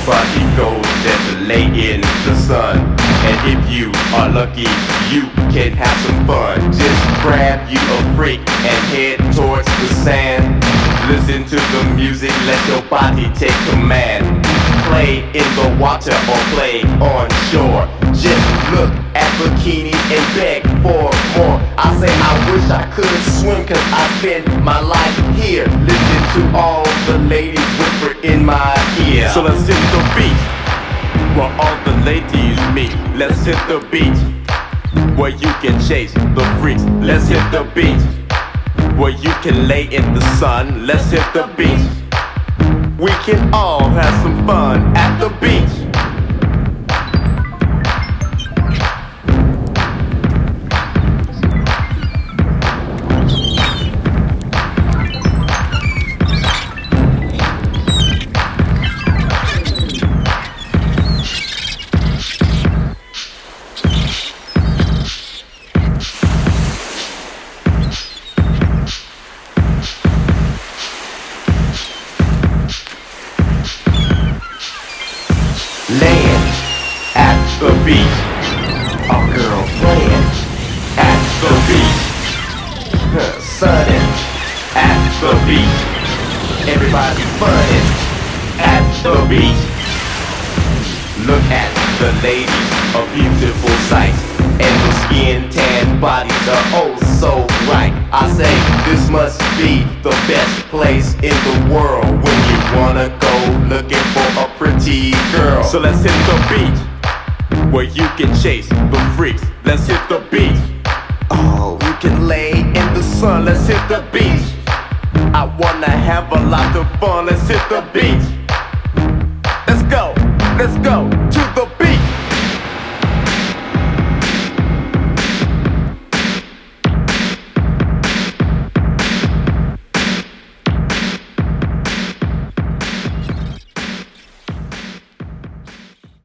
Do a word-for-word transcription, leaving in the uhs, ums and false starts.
but he goes there to lay in the sun. And if you are lucky, you can have some fun. Just grab you a freak and head towards the sand. Listen to the music, let your body take command. Play in the water or play on shore. Just look at bikinis and beg for more. I say I wish I could swim, cause I spend my life here. Listen to all the ladies whisper in my ear. So let's hit the beach where all the ladies meet. Let's hit the beach where you can chase the freaks. Let's hit the beach where you can lay in the sun. Let's hit the beach. We can all have some fun at the beach. Laying at the beach. Our girl playing at the beach. Huh, sunning at the beach. Everybody funning at the beach. Look at the ladies, a beautiful sight. And the skin tan bodies are oh so right. I say this must be the best place in the world when you wanna go looking for a pretty girl. So let's hit the beach where you can chase the freaks. Let's hit the beach. Oh, you can lay in the sun. Let's hit the beach. I wanna have a lot of fun. Let's hit the beach.